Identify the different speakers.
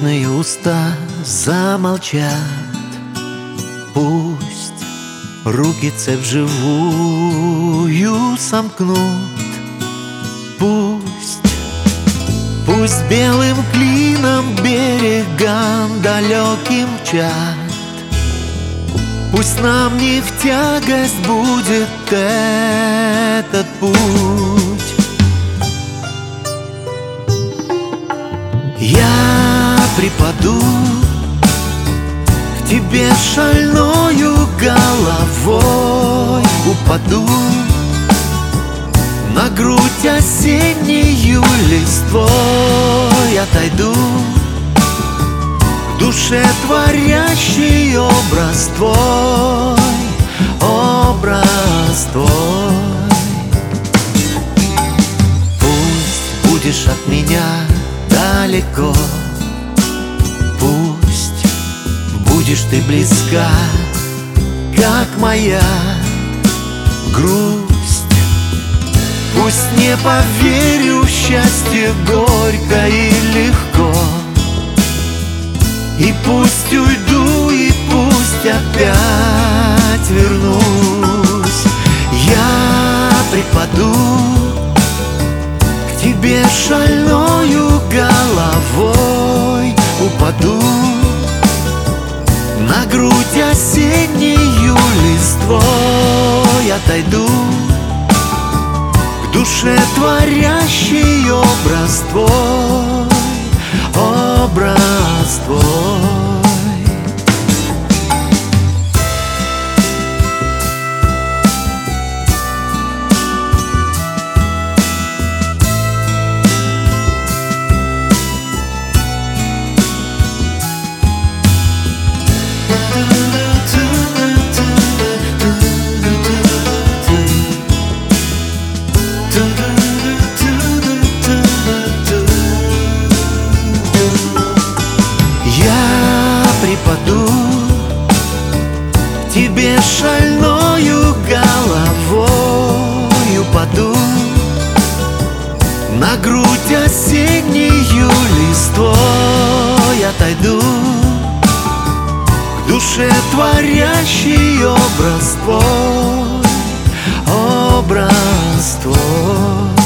Speaker 1: нежные уста замолчат. Пусть руки цепь живую сомкнут. Пусть белым клином берегам далеким мчат. Пусть нам не в тягость будет этот путь. Я припаду к тебе шальною головой, упаду на грудь осеннею листвой, отойду к душе творящий образ твой, образ твой. Пусть будешь от меня далеко, пусть будешь ты близка, как моя грусть. Пусть не поверю в счастье горько и легко, и пусть уйду, и пусть опять вернусь. Я припаду к тебе шальною головой, упаду на грудь осеннею листвой, отойду к душе творящий образ твой, образ твой. Припаду к тебе шальною головой, упаду на грудь осеннею листвой, отойду к душе творящий образ твой, образ твой.